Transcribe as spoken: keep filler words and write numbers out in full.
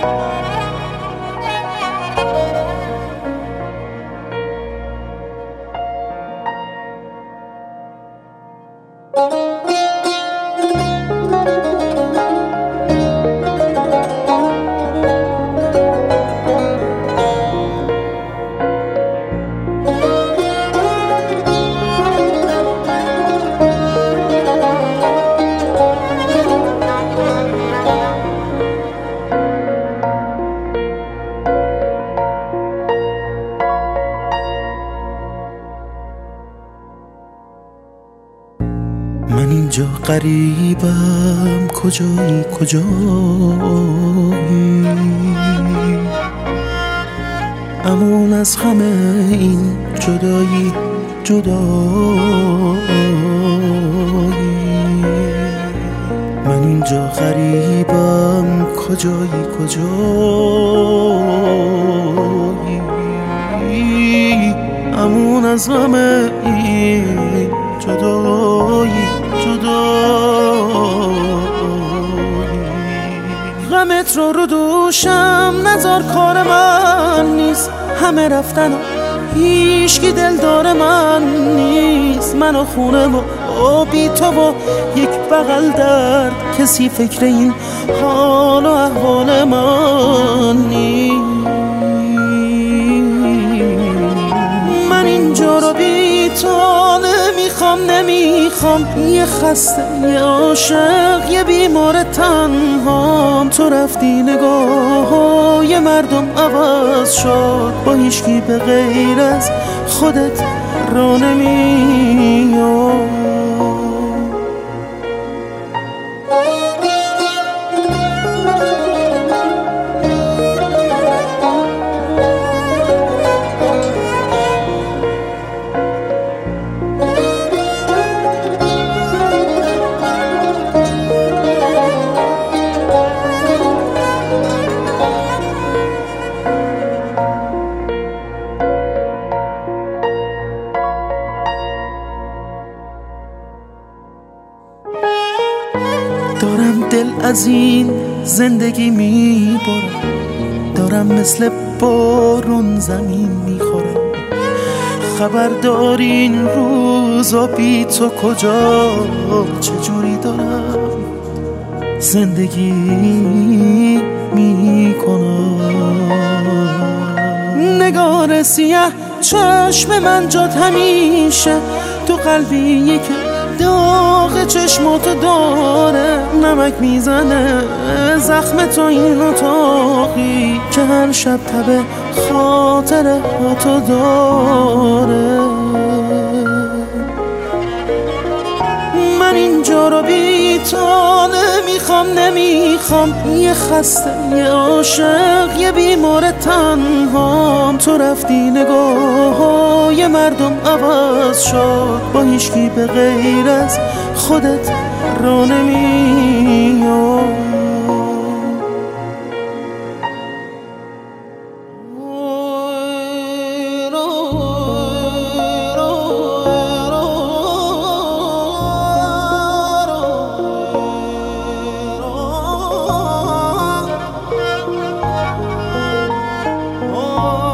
من اینجا غریبم، کجایی کجایی، امون از همه این جدایی جدایی. من اینجا غریبم، کجایی کجایی، امون از همه این جدایی جدایی. غمت رو رو دوشم نذار، کار من نیست، همه رفتن و هیچکی دلدار من نیست. من و خونه و بی تو و یک بغل درد، کسی فکر این حال و احوال من نیست. من اینجا رو بی تو نمیخوام نمیخوام، یه خسته یه عاشق یه بیمار تنهام. تو رفتی نگاه مردم عوض شد، با هیچکی به غیر از خودت را نمیاد. دارم دل از این زندگی میبارم، دارم مثل بارون زمین میخورم. خبر داری این روزا بی تو کجا، چجوری دارم زندگی میکنم. نگار سیه چشم من جات همیشه تو قلبی که داغ چشماتو داره. نمک میزنه زخم تو این اتاقی که هر شب تب خاطره تو داره. من اینجا رو بی تو نمیخوام نمیخوام، یه خسته یه عاشق یه بیمار تنهام. تو رفتی نگاه یه مردم عوض شد، با هیچکی به غیر از خودت را نمیاد. Oh